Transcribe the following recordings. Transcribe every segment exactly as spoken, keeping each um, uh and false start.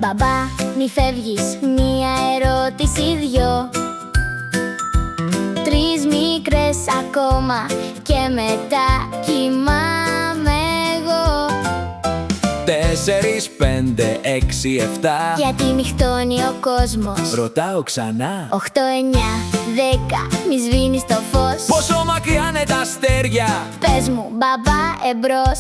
Μπαμπά, μη φεύγεις, μία ερώτηση, δυο. Τρεις μικρές ακόμα και μετά κοιμάμαι εγώ. Τέσσερις, πέντε, έξι, εφτά. Γιατί νυχτώνει ο κόσμος. Ρωτάω ξανά. Οχτώ, εννιά, δέκα, μη σβήνεις το φως. Πόσο μακριά είναι τα αστέρια? Πες μου, μπαμπά, εμπρός.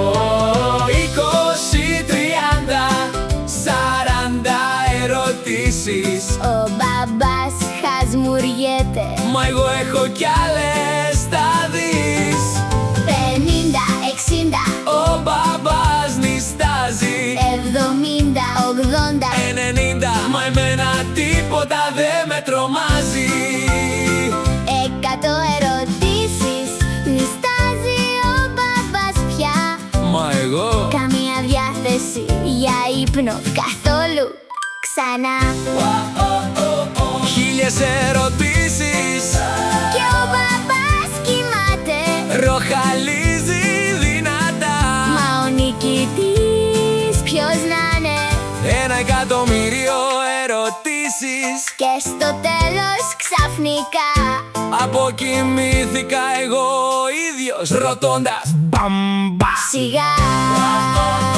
Είκοσι, τριάντα, σαράντα ερωτήσεις. Ο μπαμπάς χασμουριέται. Μα εγώ έχω κι άλλες, θα δεις. Πενήντα, εξήντα, Ο μπαμπάς νιστάζει. εβδομήντα, ογδόντα, Ενενήντα, μα εμένα τίποτα δεν με τρομάζει. εκατό ερωτήσεις, νιστάζει ο μπαμπάς πια. Μα εγώ Καμία διάθεση για ύπνο καθόλου ξανά. χίλιες ερωτήσεις. Και ο μπαμπάς κοιμάται. Ροχαλίζει δυνατά. Μα ο νικητής ποιος να είναι? Ένα εκατομμύριο ερωτήσεις. Και στο τέλος ξαφνικά αποκοιμήθηκα εγώ ο ίδιος ρωτώντας μπαμπά. σιγά